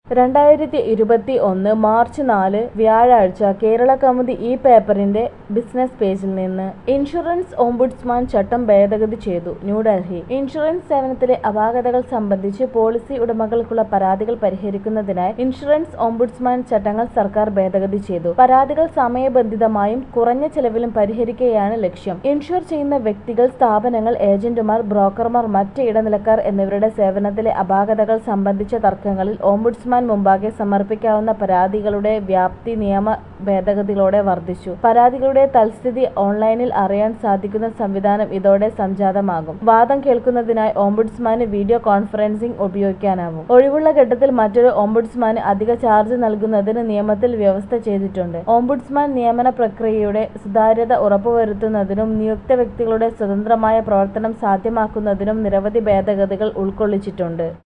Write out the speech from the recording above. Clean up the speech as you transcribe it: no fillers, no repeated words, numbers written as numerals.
2021 March 4 വ്യാഴാഴ്ച കേരള കൗമുദി ഈ പേപ്പറിന്റെ ബിസിനസ് പേജിൽ നിന്ന് ഇൻഷുറൻസ് ഓംബുഡ്സ്മാൻ ചട്ടം ഭേദഗതി ചെയ്തു. ന്യൂഡൽഹി ഇൻഷുറൻസ് സേവനത്തിലെ അപാകതകൾ സംബന്ധിച്ച് പോളിസി ഉടമകൾക്കുള്ള പരാതികൾ പരിഹരിക്കുന്നതിനായി ഇൻഷുറൻസ് ഓംബുഡ്സ്മാൻ ചട്ടങ്ങൾ സർക്കാർ ഭേദഗതി ചെയ്തു. പരാതികൾ സമയബന്ധിതമായും കുറഞ്ഞ ചെലവിലും പരിഹരിക്കുകയാണ് ലക്ഷ്യം. ഇൻഷുർ ചെയ്യുന്ന വ്യക്തികൾ, സ്ഥാപനങ്ങൾ, ഏജന്റുമാർ, ബ്രോക്കർമാർ, മറ്റ് ഇടനിലക്കാർ എന്നിവരുടെ സേവനത്തിലെ അപാകതകൾ സംബന്ധിച്ച തർക്കങ്ങളിൽ ഓംബുഡ്സ്മാൻ മുമ്പാകെ സമർപ്പിക്കാവുന്ന പരാതികളുടെ വ്യാപ്തി നിയമ ഭേദഗതികളോടെ വർദ്ധിച്ചു. പരാതികളുടെ തൽസ്ഥിതി ഓൺലൈനിൽ അറിയാൻ സാധിക്കുന്ന സംവിധാനം ഇതോടെ സംജാതമാകും. വാദം കേൾക്കുന്നതിനായി ഓംബുഡ്സ്മാന് വീഡിയോ കോൺഫറൻസിംഗ് ഉപയോഗിക്കാനാവും. ഒഴിവുള്ള ഘട്ടത്തിൽ മറ്റൊരു ഓംബുഡ്സ്മാന് അധിക ചാർജ് നൽകുന്നതിന് നിയമത്തിൽ വ്യവസ്ഥ ചെയ്തിട്ടുണ്ട്. ഓംബുഡ്സ്മാൻ നിയമന പ്രക്രിയയുടെ സുതാര്യത ഉറപ്പുവരുത്തുന്നതിനും നിയുക്ത വ്യക്തികളുടെ സ്വതന്ത്രമായ പ്രവർത്തനം സാധ്യമാക്കുന്നതിനും നിരവധി ഭേദഗതികൾ ഉൾക്കൊള്ളിച്ചിട്ടുണ്ട്.